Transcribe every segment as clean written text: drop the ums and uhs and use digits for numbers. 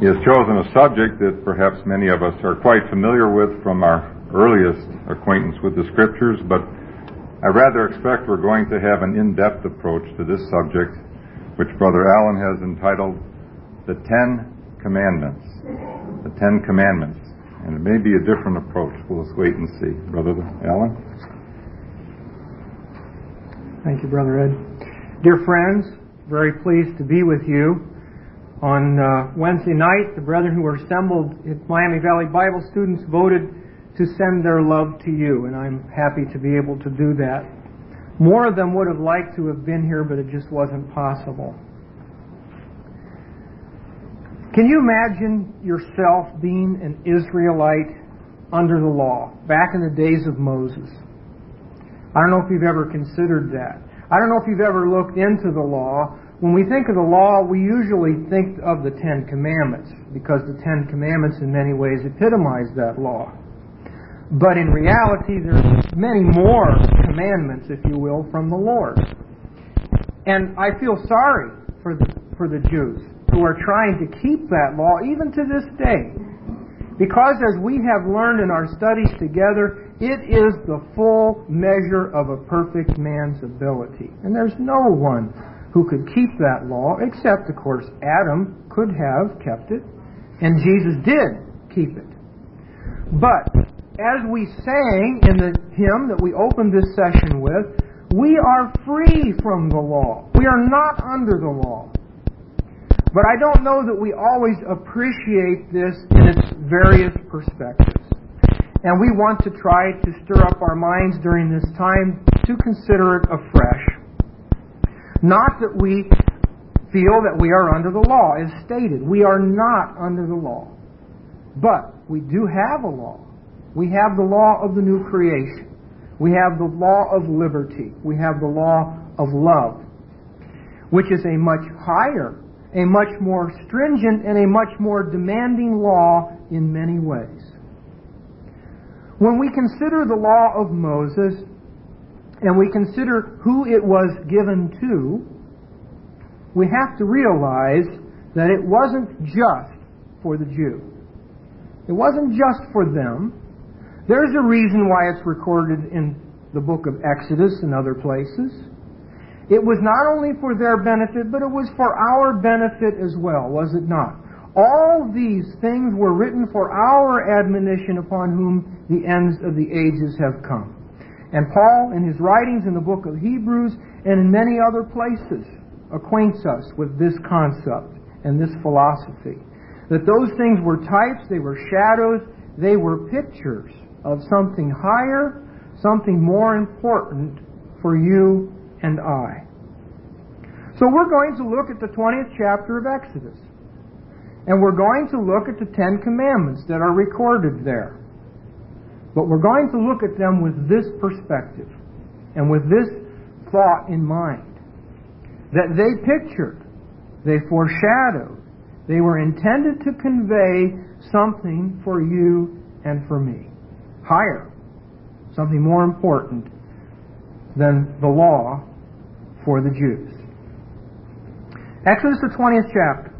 He has chosen a subject that perhaps many of us are quite familiar with from our earliest acquaintance with the Scriptures, but I rather expect we're going to have an in-depth approach to this subject, which Brother Allen has entitled The Ten Commandments. The Ten Commandments. And it may be a different approach. We'll just wait and see. Brother Allen? Thank you, Brother Ed. Dear friends, very pleased to be with you. On Wednesday night, the brethren who were assembled at Miami Valley Bible students voted to send their love to you, and I'm happy to be able to do that. More of them would have liked to have been here, but it just wasn't possible. Can you imagine yourself being an Israelite under the law, back in the days of Moses? I don't know if you've ever considered that. I don't know if you've ever looked into the law. When we think of the law, we usually think of the Ten Commandments, because the Ten Commandments in many ways epitomize that law. But in reality, there's many more commandments, if you will, from the Lord. And I feel sorry for the Jews who are trying to keep that law even to this day. Because as we have learned in our studies together, it is the full measure of a perfect man's ability. And there's no one who could keep that law, except, of course, Adam could have kept it, and Jesus did keep it. But, as we sang in the hymn that we opened this session with, we are free from the law. We are not under the law. But I don't know that we always appreciate this in its various perspectives. And we want to try to stir up our minds during this time to consider it afresh. Not that we feel that we are under the law. As stated, we are not under the law. But we do have a law. We have the law of the new creation. We have the law of liberty. We have the law of love, which is a much higher, a much more stringent, and a much more demanding law in many ways. When we consider the law of Moses, and we consider who it was given to, we have to realize that it wasn't just for the Jew. It wasn't just for them. There's a reason why it's recorded in the book of Exodus and other places. It was not only for their benefit, but it was for our benefit as well, was it not? All these things were written for our admonition, upon whom the ends of the ages have come. And Paul, in his writings in the book of Hebrews and in many other places, acquaints us with this concept and this philosophy. That those things were types, they were shadows, they were pictures of something higher, something more important for you and I. So we're going to look at the 20th chapter of Exodus. And we're going to look at the Ten Commandments that are recorded there. But we're going to look at them with this perspective and with this thought in mind. That they pictured, they foreshadowed, they were intended to convey something for you and for me. Higher. Something more important than the law for the Jews. Exodus the 20th chapter.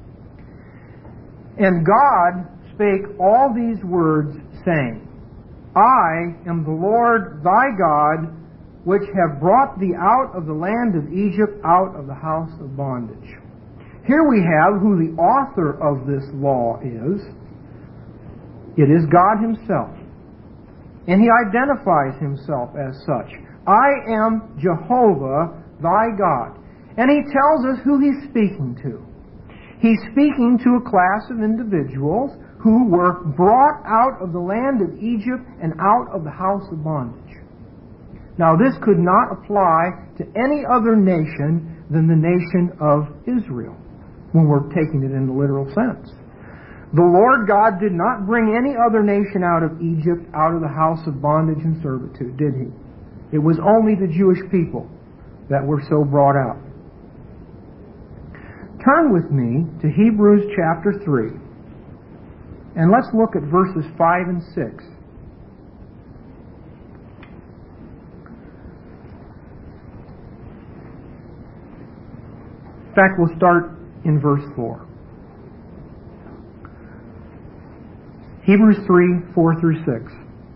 And God spake all these words, saying, I am the Lord thy God, which have brought thee out of the land of Egypt, out of the house of bondage. Here we have who the author of this law is. It is God Himself. And He identifies Himself as such. I am Jehovah thy God. And He tells us who He's speaking to. He's speaking to a class of individuals who were brought out of the land of Egypt and out of the house of bondage. Now, this could not apply to any other nation than the nation of Israel, when we're taking it in the literal sense. The Lord God did not bring any other nation out of Egypt, out of the house of bondage and servitude, did He? It was only the Jewish people that were so brought out. Turn with me to Hebrews chapter 3. And let's look at verses 5 and 6. In fact, we'll start in verse 4. Hebrews 3, 4 through 6.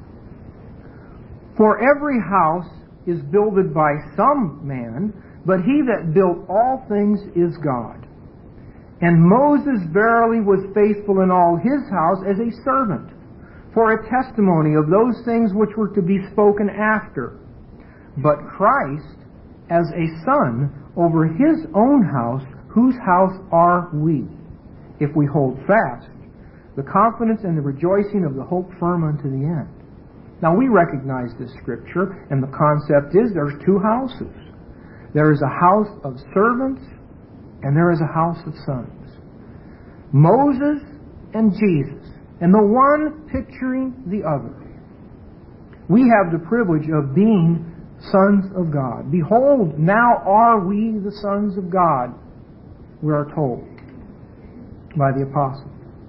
For every house is builded by some man, but he that built all things is God. And Moses verily was faithful in all his house as a servant, for a testimony of those things which were to be spoken after. But Christ as a son over his own house, whose house are we, if we hold fast the confidence and the rejoicing of the hope firm unto the end. Now we recognize this scripture, and the concept is there's two houses. There is a house of servants, and there is a house of sons. Moses and Jesus, and the one picturing the other. We have the privilege of being sons of God. Behold, now are we the sons of God, we are told by the apostle.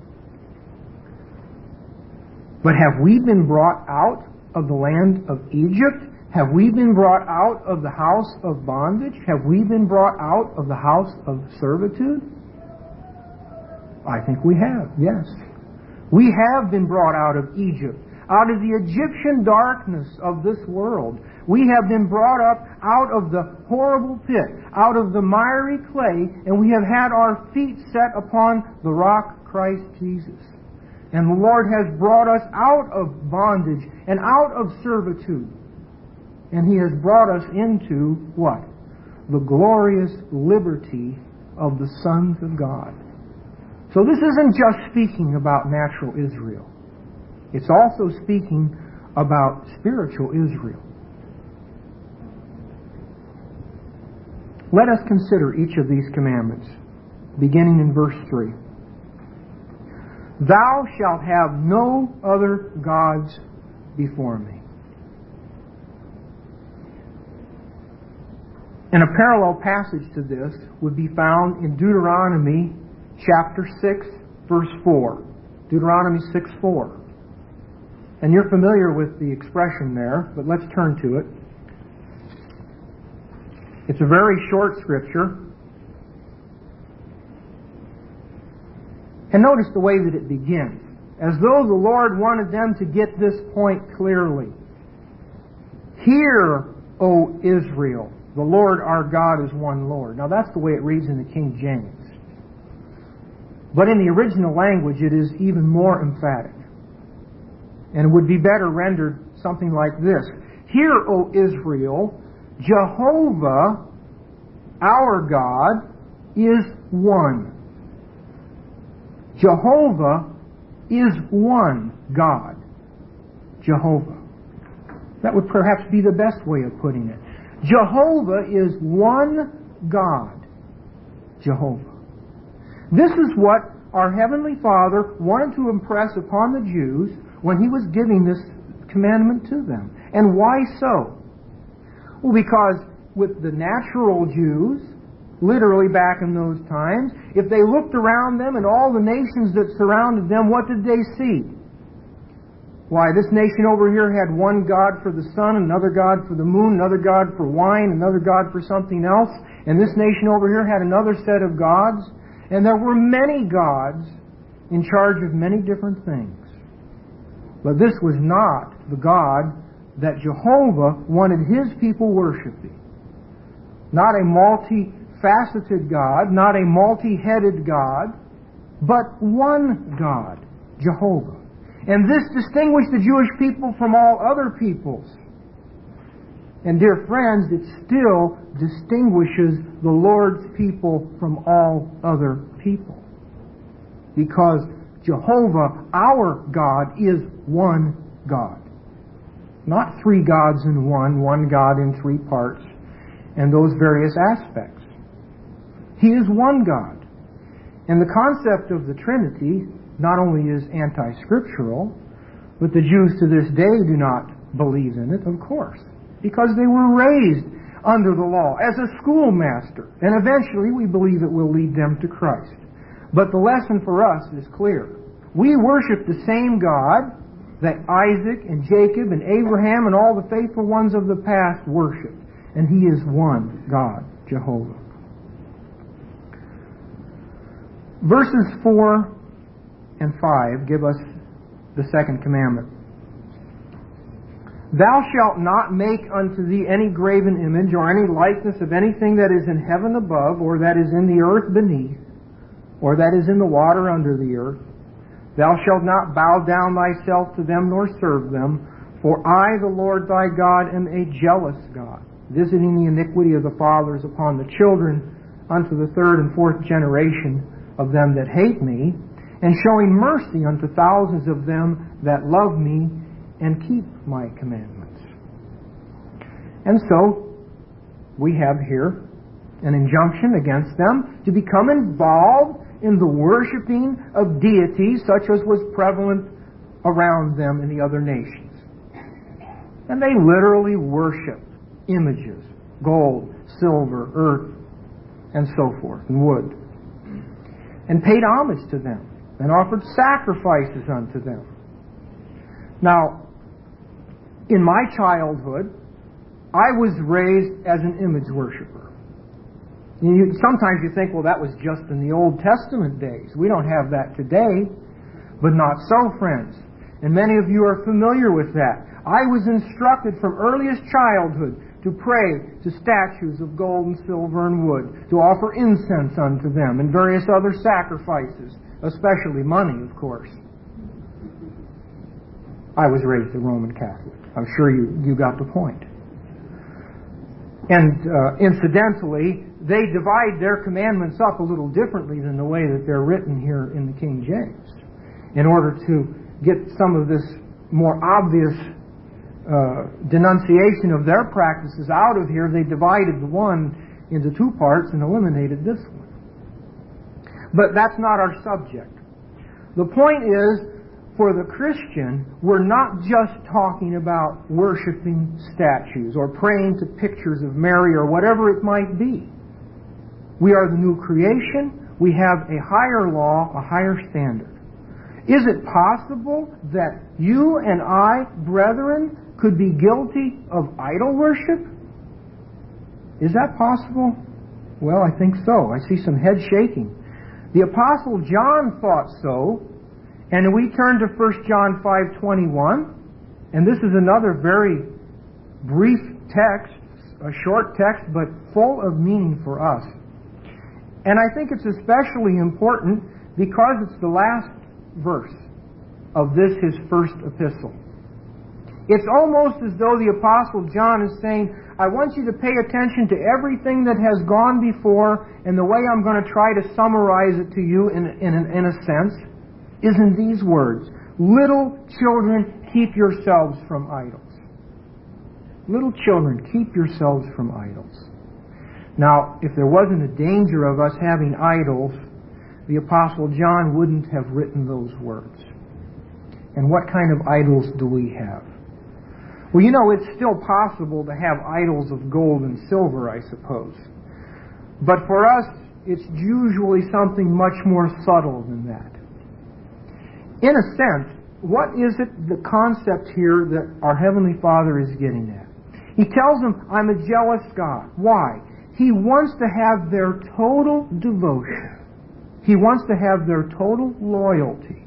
But have we been brought out of the land of Egypt? Have we been brought out of the house of bondage? Have we been brought out of the house of servitude? I think we have, yes. We have been brought out of Egypt, out of the Egyptian darkness of this world. We have been brought up out of the horrible pit, out of the miry clay, and we have had our feet set upon the rock, Christ Jesus. And the Lord has brought us out of bondage and out of servitude. And He has brought us into what? The glorious liberty of the sons of God. So this isn't just speaking about natural Israel. It's also speaking about spiritual Israel. Let us consider each of these commandments, beginning in verse 3. Thou shalt have no other gods before me. And a parallel passage to this would be found in Deuteronomy chapter 6, verse 4. Deuteronomy 6:4. And you're familiar with the expression there, but let's turn to it. It's a very short scripture. And notice the way that it begins, as though the Lord wanted them to get this point clearly. Hear, O Israel, the Lord our God is one Lord. Now that's the way it reads in the King James. But in the original language it is even more emphatic. And it would be better rendered something like this. Hear, O Israel, Jehovah, our God, is one. Jehovah is one God. Jehovah. That would perhaps be the best way of putting it. Jehovah is one God. Jehovah. This is what our Heavenly Father wanted to impress upon the Jews when He was giving this commandment to them. And why so? Well, because with the natural Jews, literally back in those times, if they looked around them and all the nations that surrounded them, what did they see? Why, this nation over here had one God for the sun, another God for the moon, another God for wine, another God for something else, and this nation over here had another set of gods, and there were many gods in charge of many different things. But this was not the God that Jehovah wanted His people worshiping. Not a multifaceted God, not a multi-headed God, but one God, Jehovah. And this distinguished the Jewish people from all other peoples. And dear friends, it still distinguishes the Lord's people from all other people. Because Jehovah, our God, is one God. Not three gods in one God in three parts, and those various aspects. He is one God. And the concept of the Trinity not only is anti-scriptural, but the Jews to this day do not believe in it, of course, because they were raised under the law as a schoolmaster, and eventually we believe it will lead them to Christ. But the lesson for us is clear. We worship the same God that Isaac and Jacob and Abraham and all the faithful ones of the past worshipped, and He is one God, Jehovah. Verses 4 and 5 give us the second commandment. Thou shalt not make unto thee any graven image or any likeness of anything that is in heaven above, or that is in the earth beneath, or that is in the water under the earth. Thou shalt not bow down thyself to them nor serve them, for I, the Lord thy God, am a jealous God, visiting the iniquity of the fathers upon the children unto the third and fourth generation of them that hate me, and showing mercy unto thousands of them that love me and keep my commandments. And so, we have here an injunction against them to become involved in the worshiping of deities such as was prevalent around them in the other nations. And they literally worshiped images, gold, silver, earth, and so forth, and wood, and paid homage to them, and offered sacrifices unto them. Now, in my childhood, I was raised as an image worshiper. Sometimes you think, well, that was just in the Old Testament days. We don't have that today. But not so, friends. And many of you are familiar with that. I was instructed from earliest childhood to pray to statues of gold and silver and wood, to offer incense unto them, and various other sacrifices, especially money, of course. I was raised a Roman Catholic. I'm sure you got the point. And incidentally, they divide their commandments up a little differently than the way that they're written here in the King James. In order to get some of this more obvious denunciation of their practices out of here, they divided the one into two parts and eliminated this one. But that's not our subject. The point is, for the Christian, we're not just talking about worshiping statues or praying to pictures of Mary or whatever it might be. We are the new creation. We have a higher law, a higher standard. Is it possible that you and I, brethren, could be guilty of idol worship? Is that possible? Well, I think so. I see some head shaking. The Apostle John thought so. And we turn to 1 John 5:21, and this is another very brief text, a short text, but full of meaning for us. And I think it's especially important because it's the last verse of this, his first epistle. It's almost as though the Apostle John is saying, I want you to pay attention to everything that has gone before, and the way I'm going to try to summarize it to you in a sense is in these words. Little children, keep yourselves from idols. Little children, keep yourselves from idols. Now, if there wasn't a danger of us having idols, the Apostle John wouldn't have written those words. And what kind of idols do we have? Well, you know, it's still possible to have idols of gold and silver, I suppose. But for us, it's usually something much more subtle than that. In a sense, what is it, the concept here that our Heavenly Father is getting at? He tells them, I'm a jealous God. Why? He wants to have their total devotion. He wants to have their total loyalty.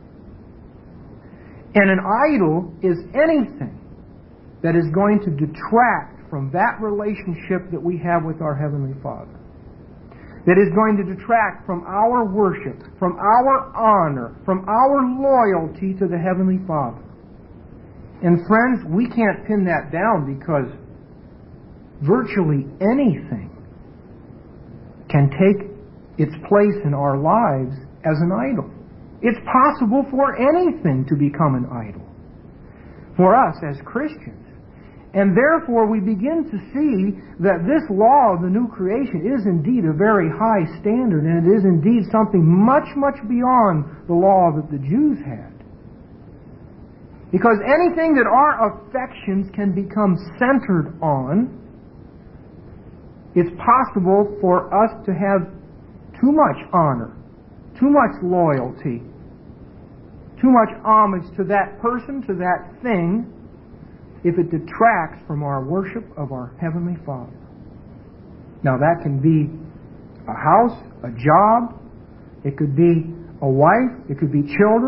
And an idol is anything that is going to detract from that relationship that we have with our Heavenly Father. That is going to detract from our worship, from our honor, from our loyalty to the Heavenly Father. And friends, we can't pin that down because virtually anything can take its place in our lives as an idol. It's possible for anything to become an idol for us as Christians. And therefore we begin to see that this law of the new creation is indeed a very high standard, and it is indeed something much, much beyond the law that the Jews had. Because anything that our affections can become centered on, it's possible for us to have too much honor, too much loyalty, too much homage to that person, to that thing, if it detracts from our worship of our Heavenly Father. Now that can be a house, a job, it could be a wife, it could be children,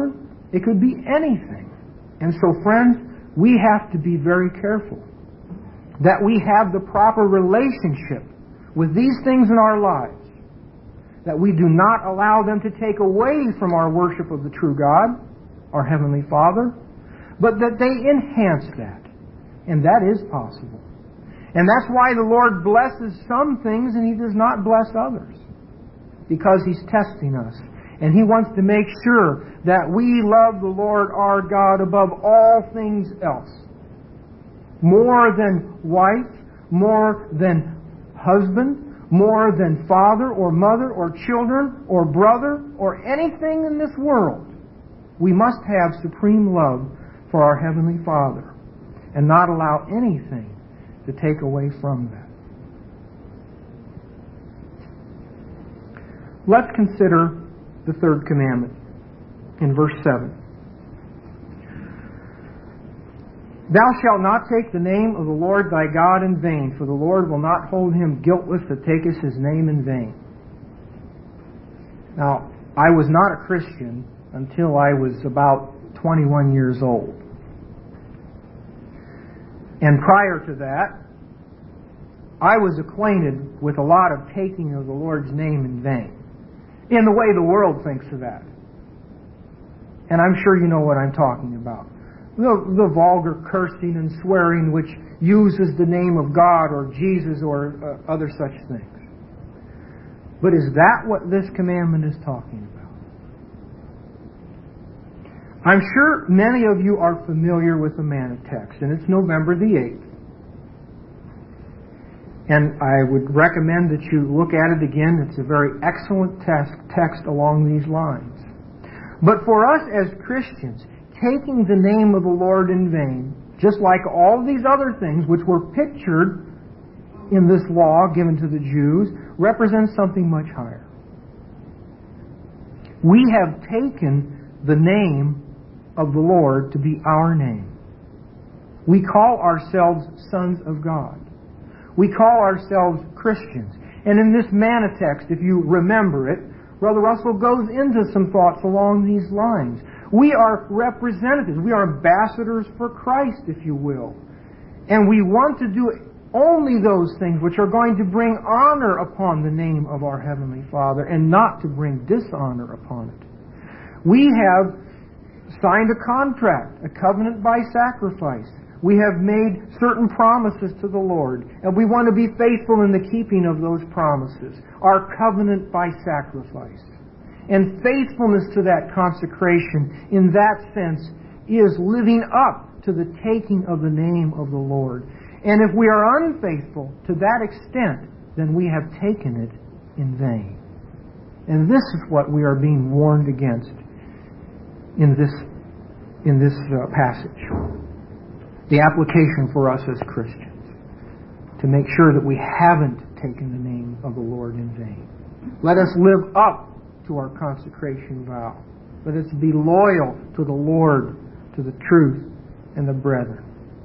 It could be anything. And so, friends, we have to be very careful that we have the proper relationship with these things in our lives, that we do not allow them to take away from our worship of the true God, our Heavenly Father, but that they enhance that. And that is possible. And that's why the Lord blesses some things and He does not bless others. Because He's testing us. And He wants to make sure that we love the Lord our God above all things else. More than wife, more than husband, more than father or mother or children or brother or anything in this world. We must have supreme love for our Heavenly Father and not allow anything to take away from that. Let's consider the third commandment in verse 7. Thou shalt not take the name of the Lord thy God in vain, for the Lord will not hold him guiltless that taketh his name in vain. Now, I was not a Christian until I was about 21 years old. And prior to that, I was acquainted with a lot of taking of the Lord's name in vain, in the way the world thinks of that. And I'm sure you know what I'm talking about. The vulgar cursing and swearing which uses the name of God or Jesus or other such things. But is that what this commandment is talking about? I'm sure many of you are familiar with the manna text, and it's November the 8th. And I would recommend that you look at it again. It's a very excellent text along these lines. But for us as Christians, taking the name of the Lord in vain, just like all these other things which were pictured in this law given to the Jews, represents something much higher. We have taken the name of the Lord to be our name. We call ourselves sons of God. We call ourselves Christians. And in this manna text, if you remember it, Brother Russell goes into some thoughts along these lines. We are representatives. We are ambassadors for Christ, if you will. And we want to do only those things which are going to bring honor upon the name of our Heavenly Father and not to bring dishonor upon it. We have signed a contract, a covenant by sacrifice. We have made certain promises to the Lord, and we want to be faithful in the keeping of those promises. Our covenant by sacrifice. And faithfulness to that consecration, in that sense, is living up to the taking of the name of the Lord. And if we are unfaithful to that extent, then we have taken it in vain. And this is what we are being warned against in this passage. The application for us as Christians, to make sure that we haven't taken the name of the Lord in vain. Let us live up to our consecration vow. Let us be loyal to the Lord, to the truth, and the brethren.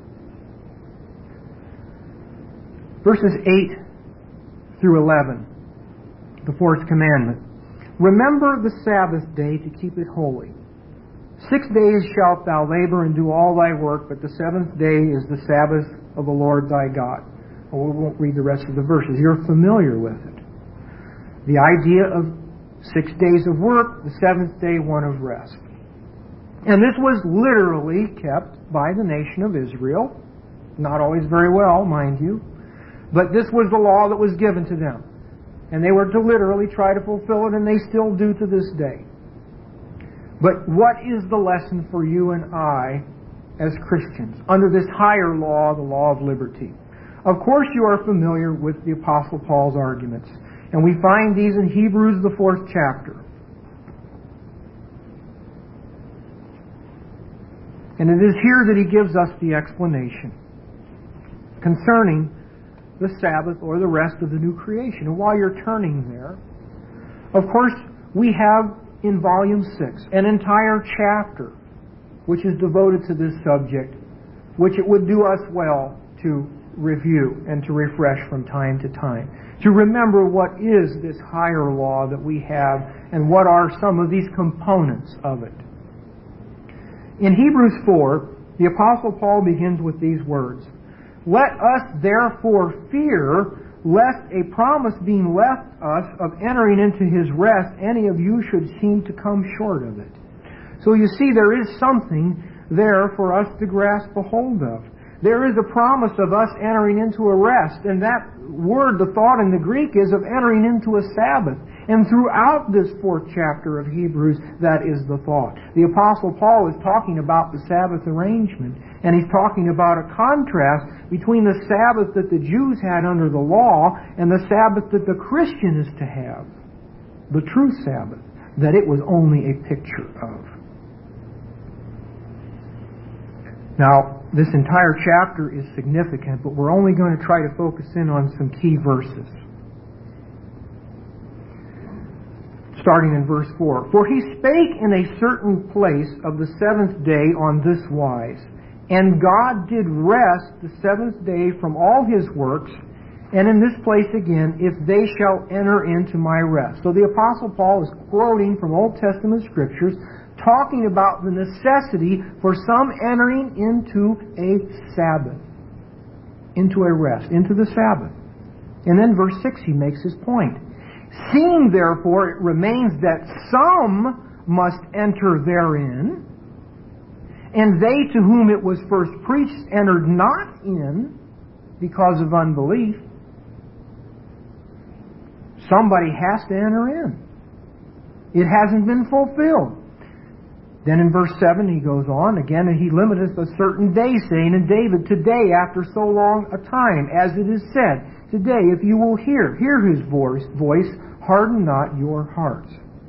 Verses 8 through 11, the fourth commandment. Remember the Sabbath day to keep it holy. 6 days shalt thou labor and do all thy work, but the seventh day is the Sabbath of the Lord thy God. Well, we won't read the rest of the verses. You're familiar with it. The idea of 6 days of work, the seventh day one of rest. And this was literally kept by the nation of Israel. Not always very well, mind you. But this was the law that was given to them. And they were to literally try to fulfill it, and they still do to this day. But what is the lesson for you and I as Christians under this higher law, the law of liberty? Of course you are familiar with the Apostle Paul's arguments. And we find these in Hebrews, the 4th chapter. And it is here that he gives us the explanation concerning the Sabbath or the rest of the new creation. And while you're turning there, of course, we have in Volume 6 an entire chapter which is devoted to this subject, which it would do us well to review and to refresh from time to time. To remember what is this higher law that we have and what are some of these components of it. In Hebrews 4, the Apostle Paul begins with these words, "Let us therefore fear, lest a promise being left us of entering into His rest, any of you should seem to come short of it." So you see, there is something there for us to grasp a hold of. There is a promise of us entering into a rest, and that word, the thought in the Greek, is of entering into a Sabbath. And throughout this 4th chapter of Hebrews, that is the thought. The Apostle Paul is talking about the Sabbath arrangement, and he's talking about a contrast between the Sabbath that the Jews had under the law and the Sabbath that the Christian is to have, the true Sabbath, that it was only a picture of. Now, this entire chapter is significant, but we're only going to try to focus in on some key verses. Starting in verse 4. "For he spake in a certain place of the 7th day on this wise, and God did rest the 7th day from all His works, and in this place again, if they shall enter into my rest." So the Apostle Paul is quoting from Old Testament Scriptures, talking about the necessity for some entering into a Sabbath, into a rest, into the Sabbath. And then verse 6, he makes his point. "Seeing therefore it remains that some must enter therein, and they to whom it was first preached entered not in because of unbelief." Somebody has to enter in. It hasn't been fulfilled. Then in verse 7 he goes on again, "And he limiteth a certain day, saying in David, Today, after so long a time, as it is said, Today, if you will hear His voice, harden not your hearts."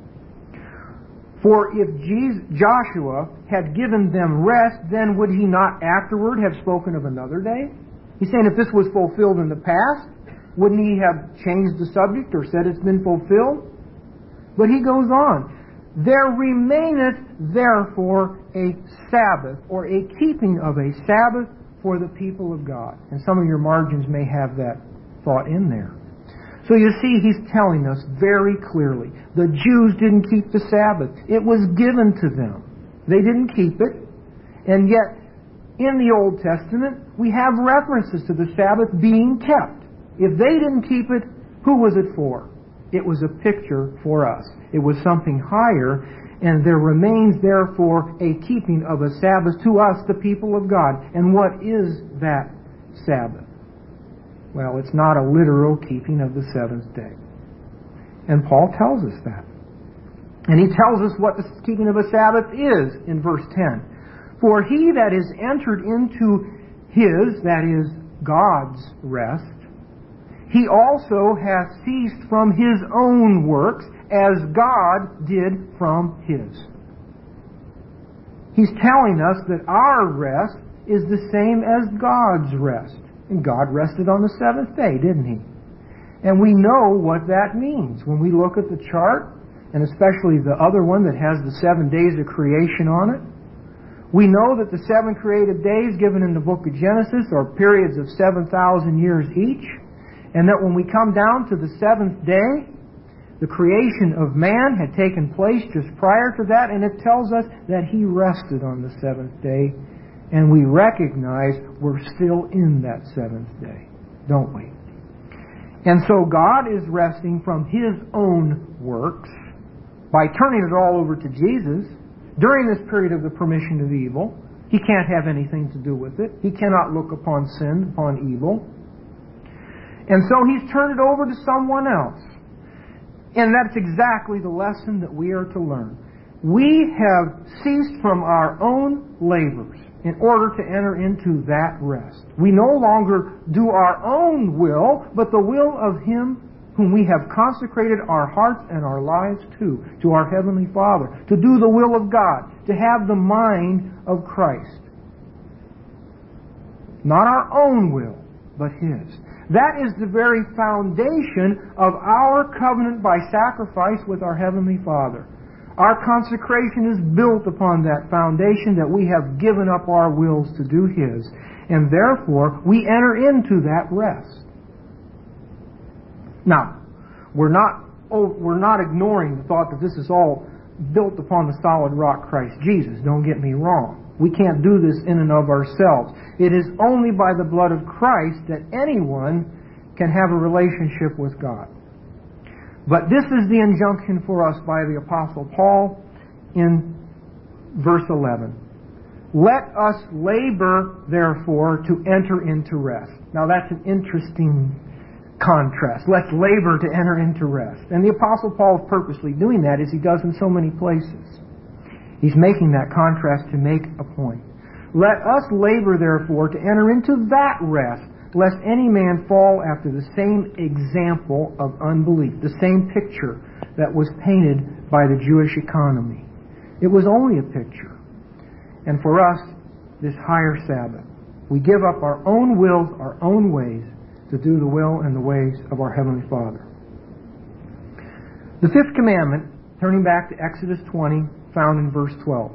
For if Joshua had given them rest, then would he not afterward have spoken of another day? He's saying if this was fulfilled in the past, wouldn't he have changed the subject or said it's been fulfilled? But he goes on, "There remaineth therefore a Sabbath," or a keeping of a Sabbath for the people of God. And some of your margins may have that thought in there. So you see, he's telling us very clearly, the Jews didn't keep the Sabbath. It was given to them. They didn't keep it. And yet, in the Old Testament, we have references to the Sabbath being kept. If they didn't keep it, who was it for? It was a picture for us. It was something higher, and there remains therefore a keeping of a Sabbath to us, the people of God. And what is that Sabbath? Well, it's not a literal keeping of the 7th day. And Paul tells us that. And he tells us what the keeping of a Sabbath is in verse 10. "For he that is entered into his," that is, God's rest, "he also hath ceased from his own works, as God did from his." He's telling us that our rest is the same as God's rest. And God rested on the 7th day, didn't He? And we know what that means. When we look at the chart, and especially the other one that has the 7 days of creation on it, we know that the 7 created days given in the book of Genesis are periods of 7,000 years each. And that when we come down to the 7th day, the creation of man had taken place just prior to that, and it tells us that He rested on the 7th day. And we recognize we're still in that 7th day, don't we? And so God is resting from His own works by turning it all over to Jesus during this period of the permission of evil. He can't have anything to do with it. He cannot look upon sin, upon evil. And so He's turned it over to someone else. And that's exactly the lesson that we are to learn. We have ceased from our own labors in order to enter into that rest. We no longer do our own will, but the will of Him whom we have consecrated our hearts and our lives to our Heavenly Father, to do the will of God, to have the mind of Christ. Not our own will, but His. That is the very foundation of our covenant by sacrifice with our Heavenly Father. Our consecration is built upon that foundation that we have given up our wills to do His. And therefore, we enter into that rest. Now, we're not ignoring the thought that this is all built upon the solid rock Christ Jesus. Don't get me wrong. We can't do this in and of ourselves. It is only by the blood of Christ that anyone can have a relationship with God. But this is the injunction for us by the Apostle Paul in verse 11. Let us labor, therefore, to enter into rest. Now that's an interesting contrast. Let's labor to enter into rest. And the Apostle Paul is purposely doing that, as he does in so many places. He's making that contrast to make a point. Let us labor, therefore, to enter into that rest, lest any man fall after the same example of unbelief, the same picture that was painted by the Jewish economy. It was only a picture. And for us, this higher Sabbath, we give up our own wills, our own ways, to do the will and the ways of our Heavenly Father. The fifth commandment, turning back to Exodus 20, found in verse 12.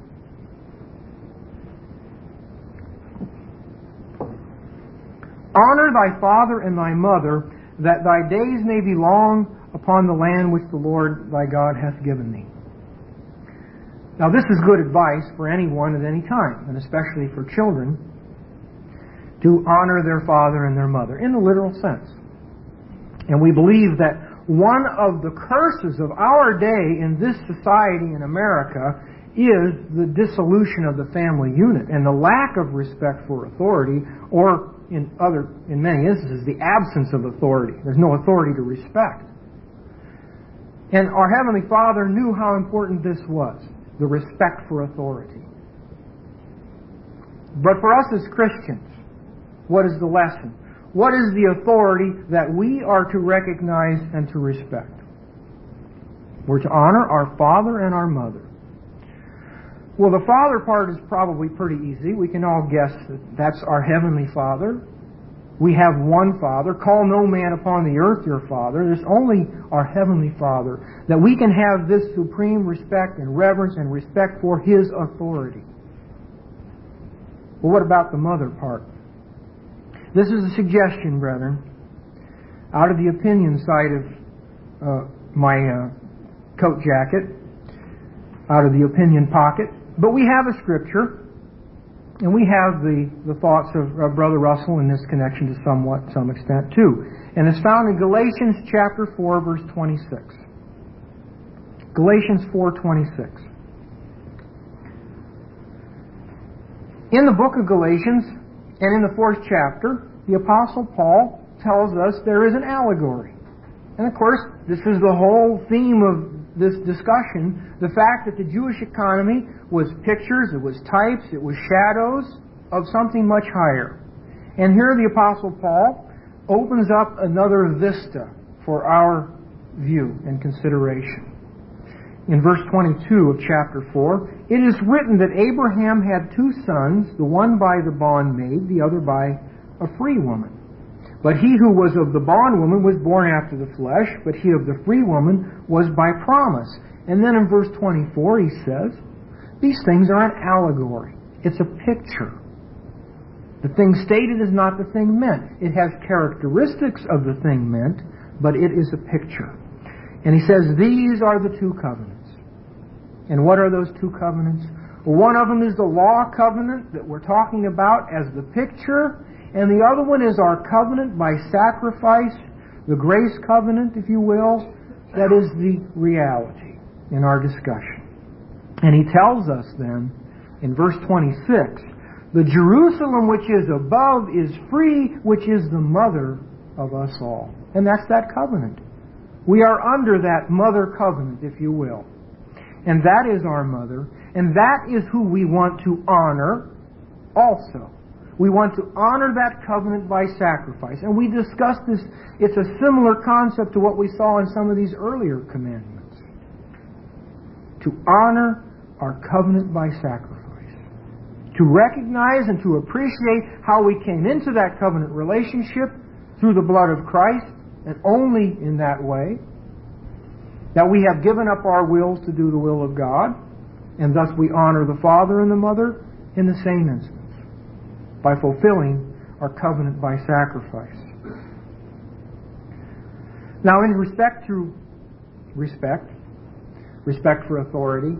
Honor thy father and thy mother, that thy days may be long upon the land which the Lord thy God hath given thee. Now this is good advice for anyone at any time, and especially for children, to honor their father and their mother, in the literal sense. And we believe that one of the curses of our day in this society in America is the dissolution of the family unit and the lack of respect for authority, or in many instances, the absence of authority. There's no authority to respect. And our Heavenly Father knew how important this was, the respect for authority. But for us as Christians, what is the lesson? What is the authority that we are to recognize and to respect? We're to honor our father and our mother. Well, the father part is probably pretty easy. We can all guess that that's our Heavenly Father. We have one Father. Call no man upon the earth your Father. There's only our Heavenly Father that we can have this supreme respect and reverence and respect for His authority. Well, what about the mother part? This is a suggestion, brethren, out of the opinion side of my coat jacket, out of the opinion pocket. But we have a scripture, and we have the thoughts of Brother Russell in this connection to some extent too. And it's found in Galatians chapter 4, verse 26. Galatians 4:26. In the book of Galatians, and in the 4th chapter, the Apostle Paul tells us there is an allegory. And of course, this is the whole theme of this discussion, the fact that the Jewish economy was pictures, it was types, it was shadows of something much higher. And here the Apostle Paul opens up another vista for our view and consideration. In verse 22 of chapter 4, it is written that Abraham had 2 sons, the one by the bondmaid, the other by a free woman. But he who was of the bondwoman was born after the flesh, but he of the free woman was by promise. And then in verse 24 he says, these things are an allegory. It's a picture. The thing stated is not the thing meant. It has characteristics of the thing meant, but it is a picture. And he says, these are the 2 covenants. And what are those 2 covenants? Well, one of them is the law covenant that we're talking about as the picture, and the other one is our covenant by sacrifice, the grace covenant, if you will, that is the reality in our discussion. And he tells us then, in verse 26, the Jerusalem which is above is free, which is the mother of us all. And that's that covenant. We are under that mother covenant, if you will. And that is our mother, and that is who we want to honor also. We want to honor that covenant by sacrifice. And we discussed this. It's a similar concept to what we saw in some of these earlier commandments. To honor our covenant by sacrifice. To recognize and to appreciate how we came into that covenant relationship through the blood of Christ, and only in that way, that we have given up our wills to do the will of God, and thus we honor the father and the mother in the same instance, by fulfilling our covenant by sacrifice. Now, in respect to respect, respect for authority.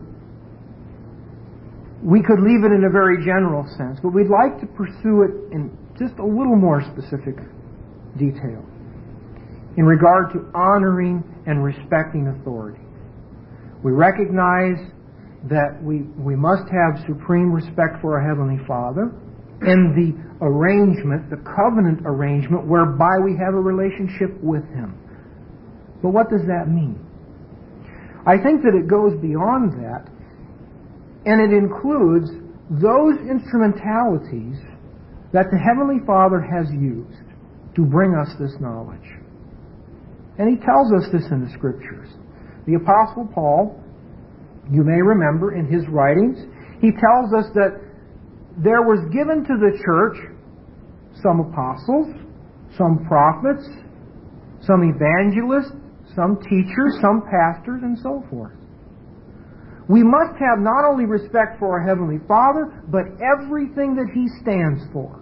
We could leave it in a very general sense, but we'd like to pursue it in just a little more specific detail in regard to honoring and respecting authority. We recognize that we must have supreme respect for our Heavenly Father and the arrangement, the covenant arrangement, whereby we have a relationship with Him. But what does that mean? I think that it goes beyond that, and it includes those instrumentalities that the Heavenly Father has used to bring us this knowledge. And He tells us this in the Scriptures. The Apostle Paul, you may remember in his writings, he tells us that there was given to the church some apostles, some prophets, some evangelists, some teachers, some pastors, and so forth. We must have not only respect for our Heavenly Father, but everything that He stands for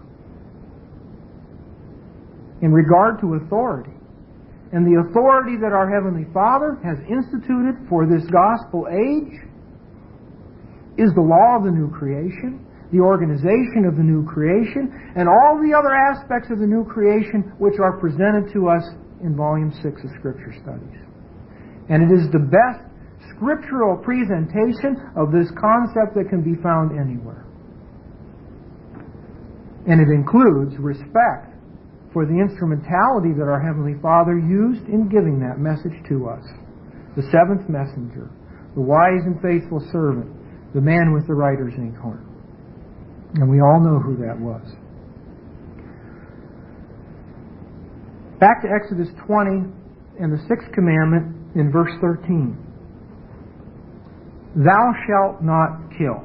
in regard to authority. And the authority that our Heavenly Father has instituted for this gospel age is the law of the new creation, the organization of the new creation, and all the other aspects of the new creation which are presented to us in Volume 6 of Scripture Studies. And it is the best scriptural presentation of this concept that can be found anywhere. And it includes respect for the instrumentality that our Heavenly Father used in giving that message to us. The seventh messenger, the wise and faithful servant, the man with the writer's inkhorn. And we all know who that was. Back to Exodus 20 and the sixth commandment in verse 13. Thou shalt not kill.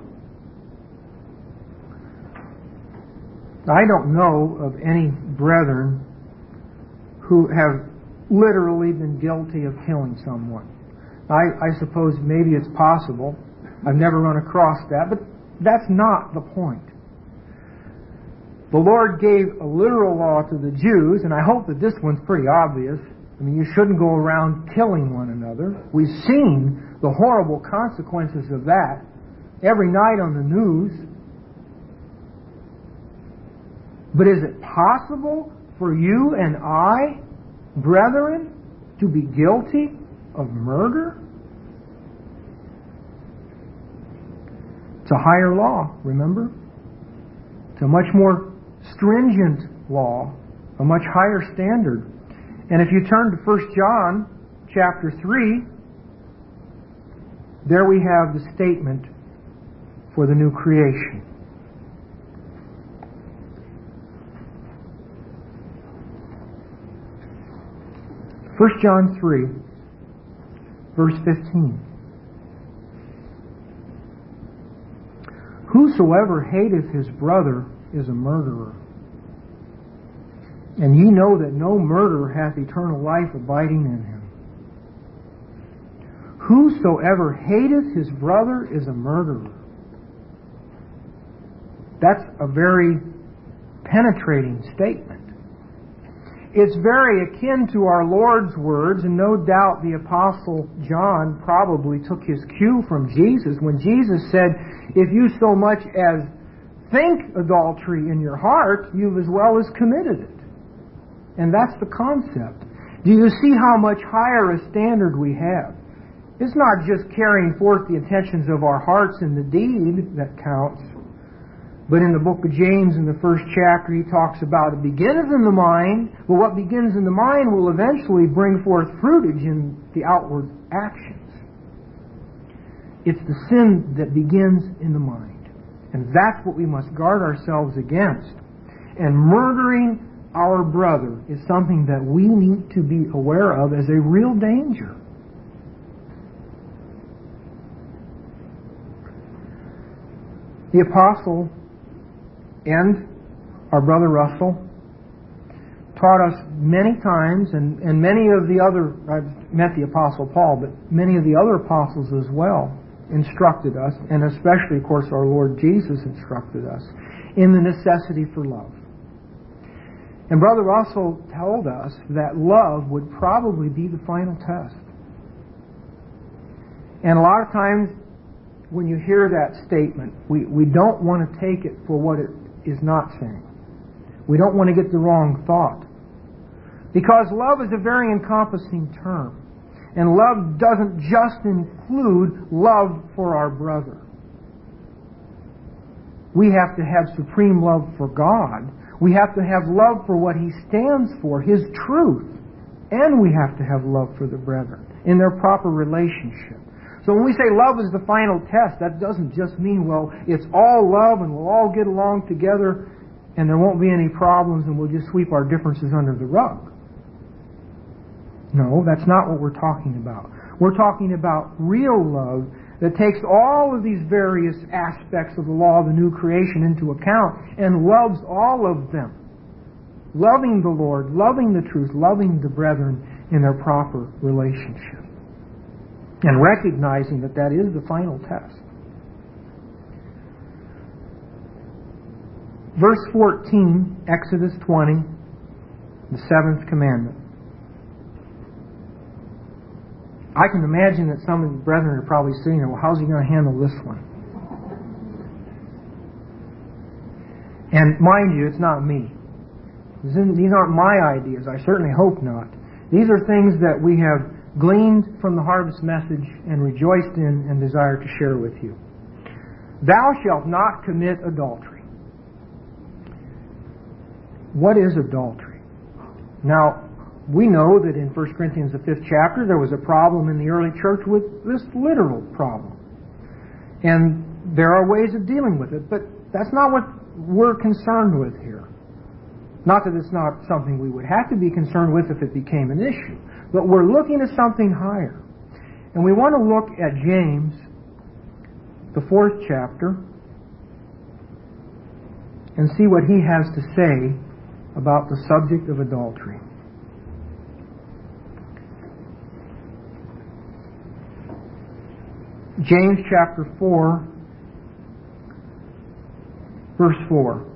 I don't know of any brethren who have literally been guilty of killing someone. I suppose maybe it's possible. I've never run across that, but that's not the point. The Lord gave a literal law to the Jews, and I hope that this one's pretty obvious. I mean, you shouldn't go around killing one another. We've seen the horrible consequences of that every night on the news. But is it possible for you and I, brethren, to be guilty of murder? It's a higher law, remember? It's a much more stringent law, a much higher standard. And if you turn to 1 John chapter 3, there we have the statement for the new creation. 1 John 3, verse 15. Whosoever hateth his brother is a murderer. And ye know that no murderer hath eternal life abiding in him. Whosoever hateth his brother is a murderer. That's a very penetrating statement. It's very akin to our Lord's words, and no doubt the Apostle John probably took his cue from Jesus when Jesus said, if you so much as think adultery in your heart, you've as well as committed it. And that's the concept. Do you see how much higher a standard we have? It's not just carrying forth the intentions of our hearts in the deed that counts. But in the book of James, in the first chapter, he talks about it begins in the mind, but what begins in the mind will eventually bring forth fruitage in the outward actions. It's the sin that begins in the mind. And that's what we must guard ourselves against. And murdering our brother is something that we need to be aware of as a real danger. The apostle and our brother Russell taught us many times, and many of the other, I've met the Apostle Paul, but many of the other apostles as well instructed us, and especially, of course, our Lord Jesus instructed us in the necessity for love. And Brother Russell told us that love would probably be the final test. And a lot of times when you hear that statement, we don't want to take it for what it is not saying. We don't want to get the wrong thought. Because love is a very encompassing term. And love doesn't just include love for our brother. We have to have supreme love for God. We have to have love for what He stands for, His truth. And we have to have love for the brethren in their proper relationship. So when we say love is the final test, that doesn't just mean, well, it's all love and we'll all get along together and there won't be any problems and we'll just sweep our differences under the rug. No, that's not what we're talking about. We're talking about real love that takes all of these various aspects of the law of the new creation into account and loves all of them. Loving the Lord, loving the truth, loving the brethren in their proper relationship. And recognizing that that is the final test. Verse 14, Exodus 20, the seventh commandment. I can imagine that some of the brethren are probably sitting there, well, how's he going to handle this one? And mind you, it's not me. These aren't my ideas. I certainly hope not. These are things that we have gleaned from the harvest message and rejoiced in and desire to share with you. Thou shalt not commit adultery. What is adultery? Now, we know that in 1 Corinthians, the 5th chapter, there was a problem in the early church with this literal problem. And there are ways of dealing with it, but that's not what we're concerned with here. Not that it's not something we would have to be concerned with if it became an issue, but we're looking at something higher. And we want to look at James, the 4th chapter, and see what he has to say about the subject of adultery. James chapter 4, verse 4.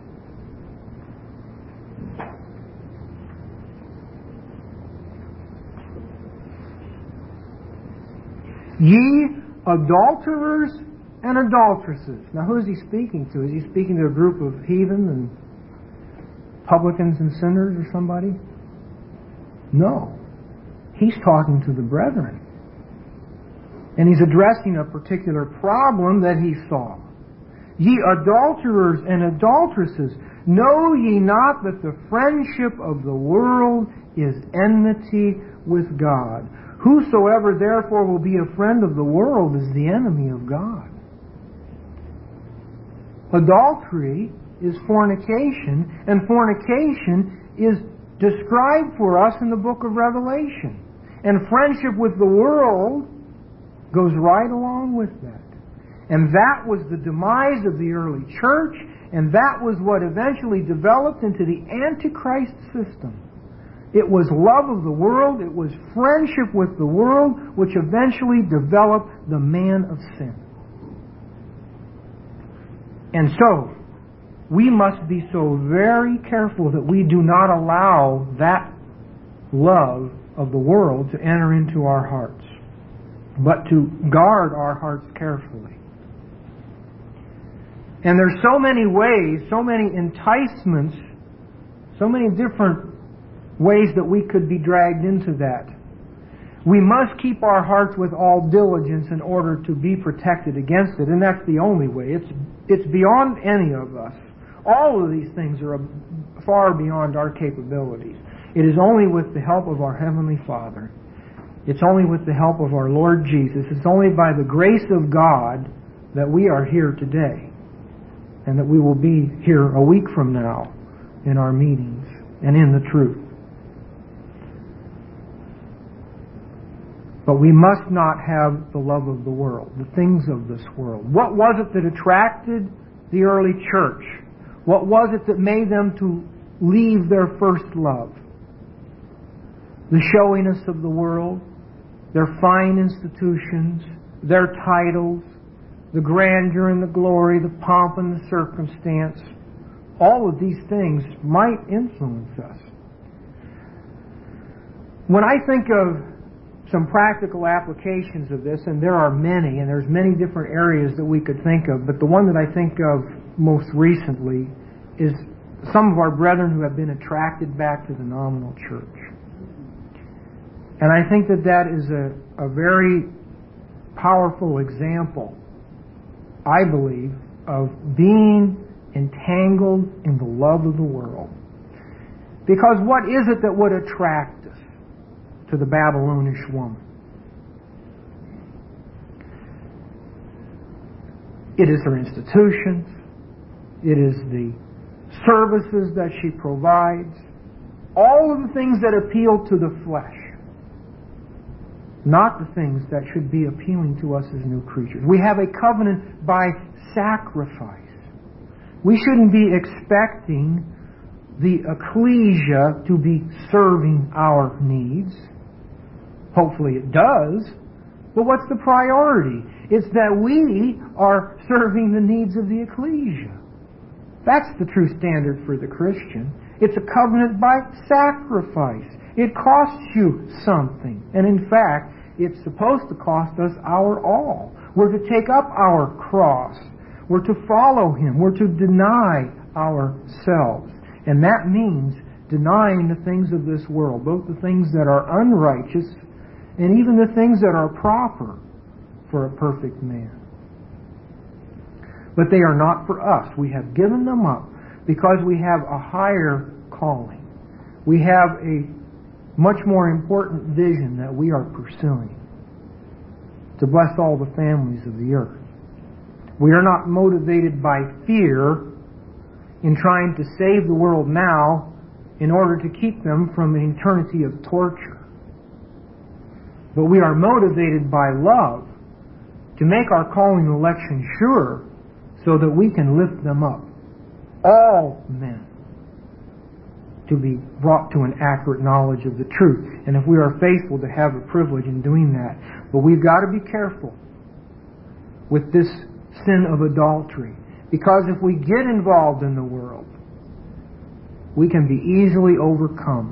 Ye adulterers and adulteresses. Now who is he speaking to? Is he speaking to a group of heathen and publicans and sinners or somebody? No. He's talking to the brethren. And he's addressing a particular problem that he saw. Ye adulterers and adulteresses, know ye not that the friendship of the world is enmity with God? Whosoever therefore will be a friend of the world is the enemy of God. Adultery is fornication, and fornication is described for us in the book of Revelation. And friendship with the world goes right along with that. And that was the demise of the early church, and that was what eventually developed into the Antichrist system. It was love of the world, it was friendship with the world, which eventually developed the man of sin. And so, we must be so very careful that we do not allow that love of the world to enter into our hearts, but to guard our hearts carefully. And there's so many ways, so many enticements, so many different ways that we could be dragged into that. We must keep our hearts with all diligence in order to be protected against it, and that's the only way. It's beyond any of us. All of these things are far beyond our capabilities. It is only with the help of our Heavenly Father. It's only with the help of our Lord Jesus. It's only by the grace of God that we are here today, and that we will be here a week from now in our meetings and in the truth. But we must not have the love of the world, the things of this world. What was it that attracted the early church? What was it that made them to leave their first love? The showiness of the world, their fine institutions, their titles, the grandeur and the glory, the pomp and the circumstance. All of these things might influence us. When I think of some practical applications of this, and there are many, and there's many different areas that we could think of, but the one that I think of most recently is some of our brethren who have been attracted back to the nominal church. And I think that that is a very powerful example, I believe, of being entangled in the love of the world. Because what is it that would attract us to the Babylonish woman? It is her institutions. It is the services that she provides. All of the things that appeal to the flesh. Not the things that should be appealing to us as new creatures. We have a covenant by sacrifice. We shouldn't be expecting the ecclesia to be serving our needs. Hopefully it does. But what's the priority? It's that we are serving the needs of the ecclesia. That's the true standard for the Christian. It's a covenant by sacrifice. It costs you something. And in fact, it's supposed to cost us our all. We're to take up our cross. We're to follow Him. We're to deny ourselves. And that means denying the things of this world, both the things that are unrighteous and even the things that are proper for a perfect man. But they are not for us. We have given them up because we have a higher calling. We have a much more important vision that we are pursuing, to bless all the families of the earth. We are not motivated by fear in trying to save the world now in order to keep them from an eternity of torture. But we are motivated by love to make our calling and election sure so that we can lift them up, all men, to be brought to an accurate knowledge of the truth. And if we are faithful, to have a privilege in doing that. But we've got to be careful with this sin of adultery. Because if we get involved in the world, we can be easily overcome.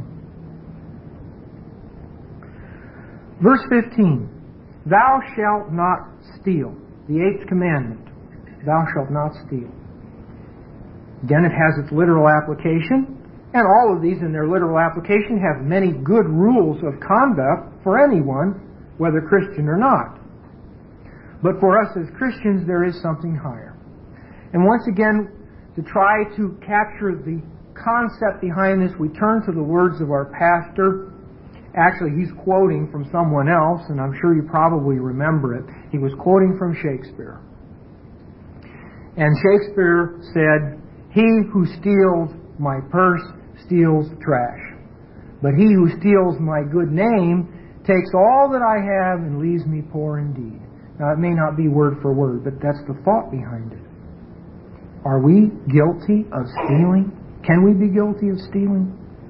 Verse 15, Thou shalt not steal. The 8th commandment. Thou shalt not steal. Again, it has its literal application. And all of these in their literal application have many good rules of conduct for anyone, whether Christian or not. But for us as Christians, there is something higher. And once again, to try to capture the concept behind this, we turn to the words of our pastor. Actually, he's quoting from someone else, and I'm sure you probably remember it. He was quoting from Shakespeare. And Shakespeare said, He who steals my purse steals trash. But he who steals my good name takes all that I have and leaves me poor indeed. Now, it may not be word for word, but that's the thought behind it. Are we guilty of stealing? Can we be guilty of stealing?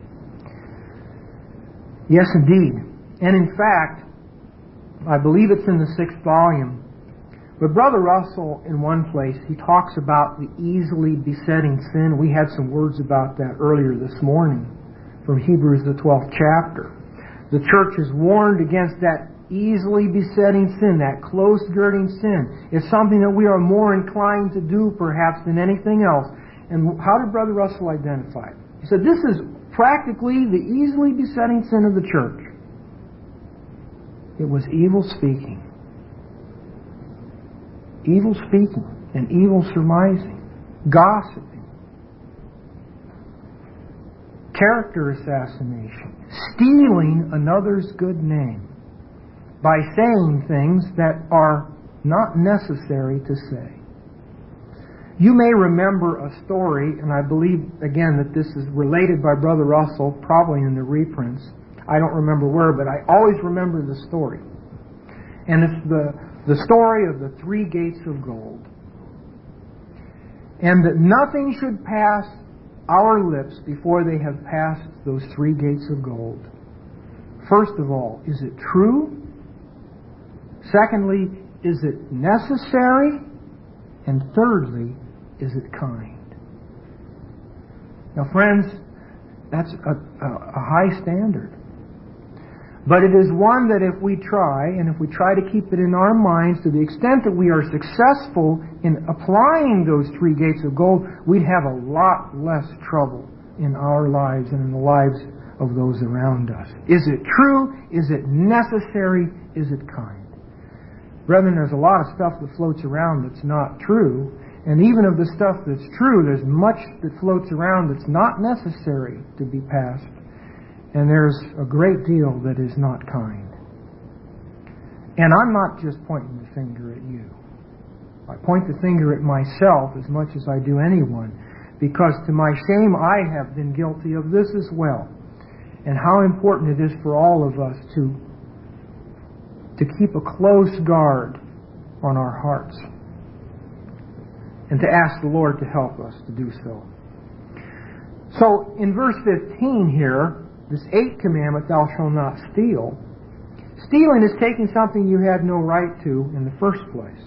Yes, indeed. And in fact, I believe it's in the 6th volume, but Brother Russell, in one place, he talks about the easily besetting sin. We had some words about that earlier this morning from Hebrews, the 12th chapter. The church is warned against that easily besetting sin, that close-girding sin. It's something that we are more inclined to do, perhaps, than anything else. And how did Brother Russell identify it? He said, this is practically the easily besetting sin of the church. It was evil speaking. Evil speaking and evil surmising, gossiping, character assassination, stealing another's good name by saying things that are not necessary to say. You may remember a story, and I believe, again, that this is related by Brother Russell, probably in the reprints. I don't remember where, but I always remember the story. And it's the story of the 3 gates of gold. And that nothing should pass our lips before they have passed those 3 gates of gold. First of all, is it true? Secondly, is it necessary? And thirdly, is it kind? Now, friends, that's a high standard. But it is one that if we try, and if we try to keep it in our minds to the extent that we are successful in applying those 3 gates of gold, we'd have a lot less trouble in our lives and in the lives of those around us. Is it true? Is it necessary? Is it kind? Brethren, there's a lot of stuff that floats around that's not true. And even of the stuff that's true, there's much that floats around that's not necessary to be passed. And there's a great deal that is not kind. And I'm not just pointing the finger at you. I point the finger at myself as much as I do anyone, because to my shame I have been guilty of this as well. And how important it is for all of us to keep a close guard on our hearts and to ask the Lord to help us to do so. So in verse 15 here, this 8th commandment, thou shalt not steal. Stealing is taking something you had no right to in the first place.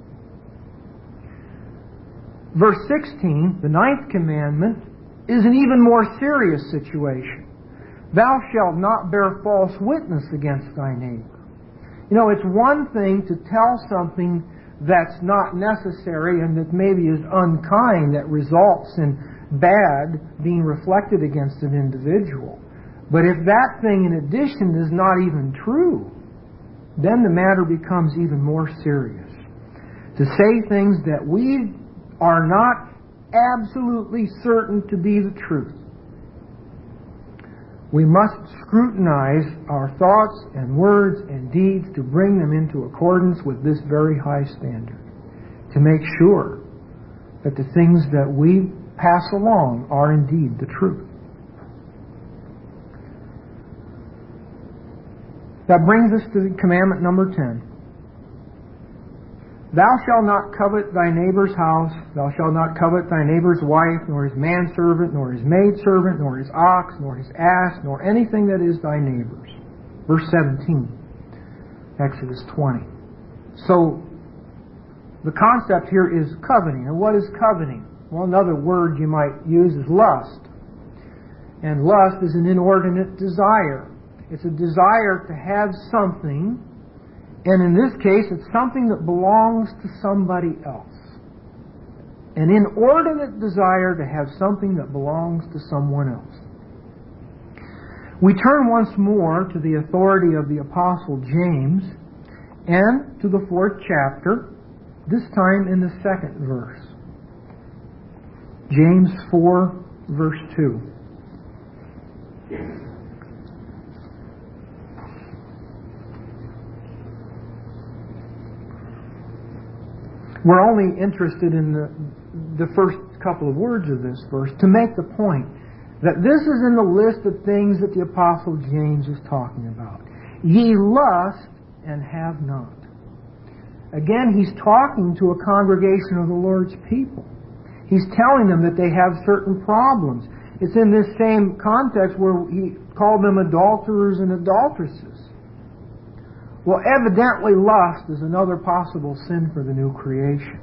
Verse 16, the 9th commandment, is an even more serious situation. Thou shalt not bear false witness against thy neighbor. You know, it's one thing to tell something that's not necessary and that maybe is unkind, that results in bad being reflected against an individual. But if that thing in addition is not even true, then the matter becomes even more serious. To say things that we are not absolutely certain to be the truth. We must scrutinize our thoughts and words and deeds to bring them into accordance with this very high standard, to make sure that the things that we pass along are indeed the truth. That brings us to commandment number 10. Thou shalt not covet thy neighbor's house, thou shalt not covet thy neighbor's wife, nor his manservant, nor his maidservant, nor his ox, nor his ass, nor anything that is thy neighbor's. Verse 17, Exodus 20. So, the concept here is coveting. And what is coveting? Well, another word you might use is lust. And lust is an inordinate desire. It's a desire to have something, and in this case, it's something that belongs to somebody else. An inordinate desire to have something that belongs to someone else. We turn once more to the authority of the Apostle James and to the 4th chapter, this time in the 2nd verse. James 4, verse 2. We're only interested in the first couple of words of this verse to make the point that this is in the list of things that the Apostle James is talking about. Ye lust and have not. Again, he's talking to a congregation of the Lord's people. He's telling them that they have certain problems. It's in this same context where he called them adulterers and adulteresses. Well, evidently lust is another possible sin for the new creation.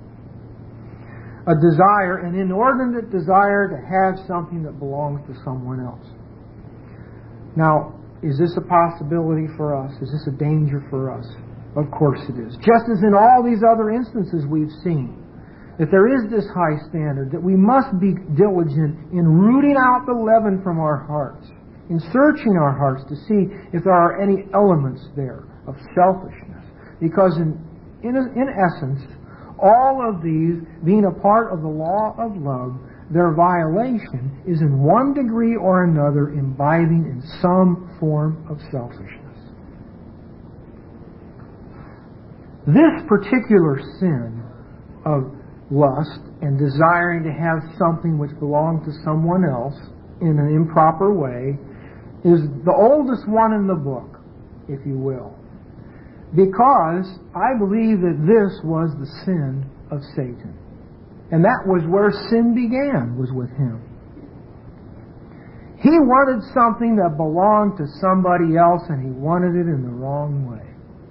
A desire, an inordinate desire to have something that belongs to someone else. Now, is this a possibility for us? Is this a danger for us? Of course it is. Just as in all these other instances we've seen, that there is this high standard, that we must be diligent in rooting out the leaven from our hearts, in searching our hearts to see if there are any elements there of selfishness. Because in essence, all of these, being a part of the law of love, their violation is in one degree or another imbibing in some form of selfishness. This particular sin of lust and desiring to have something which belonged to someone else in an improper way is the oldest one in the book, if you will. Because I believe that this was the sin of Satan. And that was where sin began, was with him. He wanted something that belonged to somebody else, and he wanted it in the wrong way.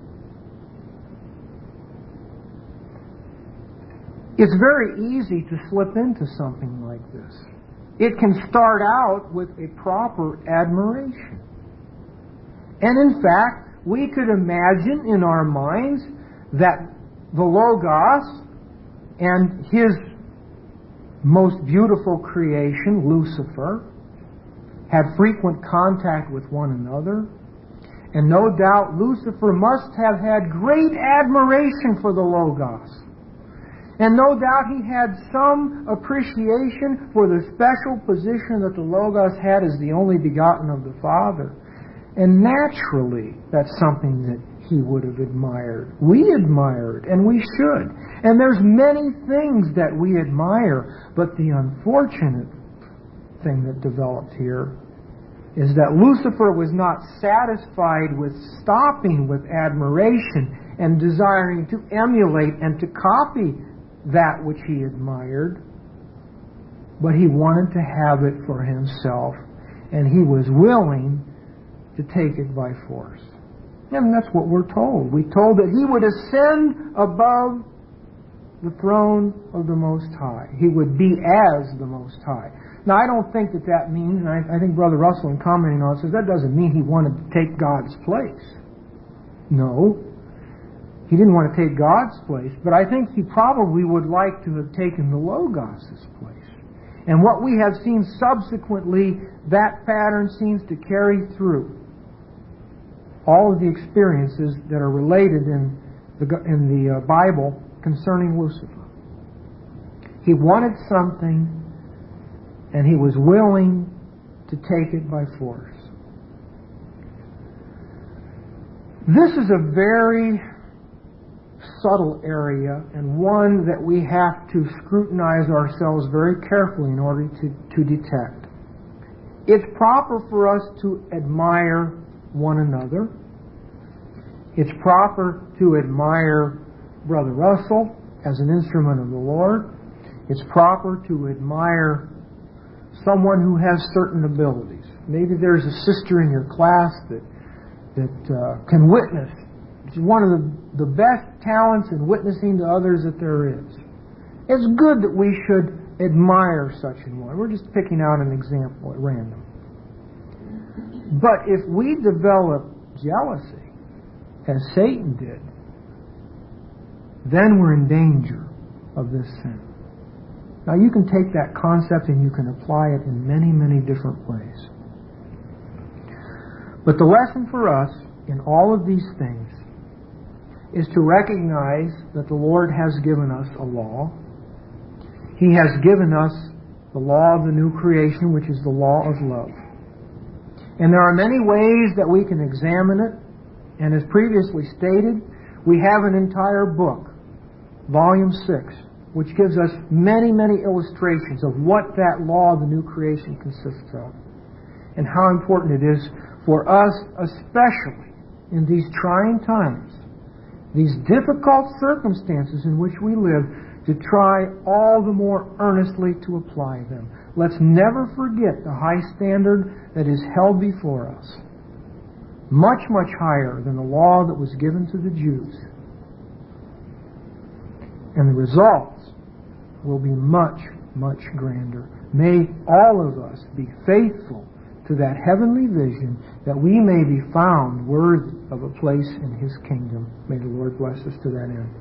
It's very easy to slip into something like this. It can start out with a proper admiration. And in fact, we could imagine in our minds that the Logos and his most beautiful creation, Lucifer, had frequent contact with one another. And no doubt Lucifer must have had great admiration for the Logos. And no doubt he had some appreciation for the special position that the Logos had as the only begotten of the Father. And naturally, that's something that he would have admired. We admire it, and we should. And there's many things that we admire, but the unfortunate thing that developed here is that Lucifer was not satisfied with stopping with admiration and desiring to emulate and to copy that which he admired, but he wanted to have it for himself, and he was willing to take it by force. And that's what we're told. We're told that he would ascend above the throne of the Most High. He would be as the Most High. Now, I don't think that means, and I think Brother Russell, in commenting on it, says that doesn't mean he wanted to take God's place. No. He didn't want to take God's place, but I think he probably would like to have taken the Logos' place. And what we have seen subsequently, that pattern seems to carry through all of the experiences that are related in the Bible concerning Lucifer. He wanted something, and he was willing to take it by force. This is a very subtle area, and one that we have to scrutinize ourselves very carefully in order to detect. It's proper for us to admire one another. It's proper to admire Brother Russell as an instrument of the Lord. It's proper to admire someone who has certain abilities. Maybe there's a sister in your class that can witness. It's one of the best talents in witnessing to others that there is. It's good that we should admire such an one. We're just picking out an example at random. But if we develop jealousy, as Satan did, then we're in danger of this sin. Now, you can take that concept and you can apply it in many, many different ways. But the lesson for us in all of these things is to recognize that the Lord has given us a law. He has given us the law of the new creation, which is the law of love. And there are many ways that we can examine it. And as previously stated, we have an entire book, Volume 6, which gives us many, many illustrations of what that law of the new creation consists of, and how important it is for us, especially in these trying times, these difficult circumstances in which we live, to try all the more earnestly to apply them. Let's never forget the high standard that is held before us, much, much higher than the law that was given to the Jews. And the results will be much, much grander. May all of us be faithful to that heavenly vision, that we may be found worthy of a place in His kingdom. May the Lord bless us to that end.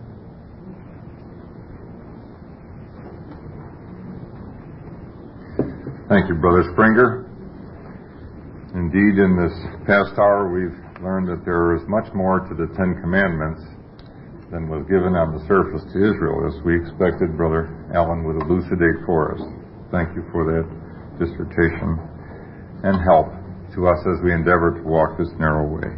Thank you, Brother Springer. Indeed, in this past hour, we've learned that there is much more to the Ten Commandments than was given on the surface to Israel, as we expected Brother Allen would elucidate for us. Thank you for that dissertation and help to us as we endeavor to walk this narrow way.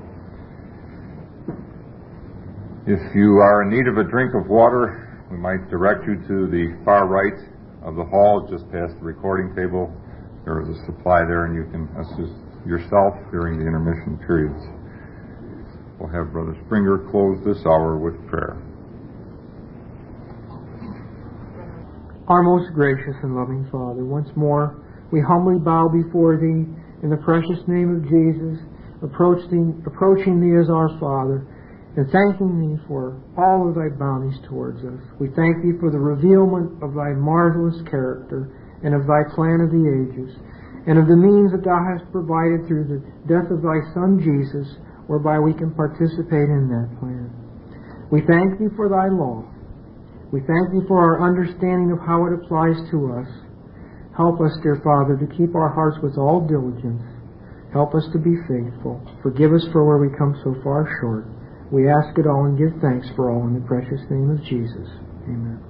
If you are in need of a drink of water, we might direct you to the far right of the hall, just past the recording table. There is a supply there, and you can assist yourself during the intermission periods. We'll have Brother Springer close this hour with prayer. Our most gracious and loving Father, once more we humbly bow before Thee in the precious name of Jesus, approaching Thee as our Father, and thanking Thee for all of Thy bounties towards us. We thank Thee for the revealment of Thy marvelous character and of Thy plan of the ages. and of the means that Thou hast provided through the death of Thy Son Jesus, whereby we can participate in that plan. We thank Thee for Thy law. We thank Thee for our understanding of how it applies to us. Help us, dear Father, to keep our hearts with all diligence. Help us to be faithful. Forgive us for where we come so far short. We ask it all and give thanks for all in the precious name of Jesus. Amen.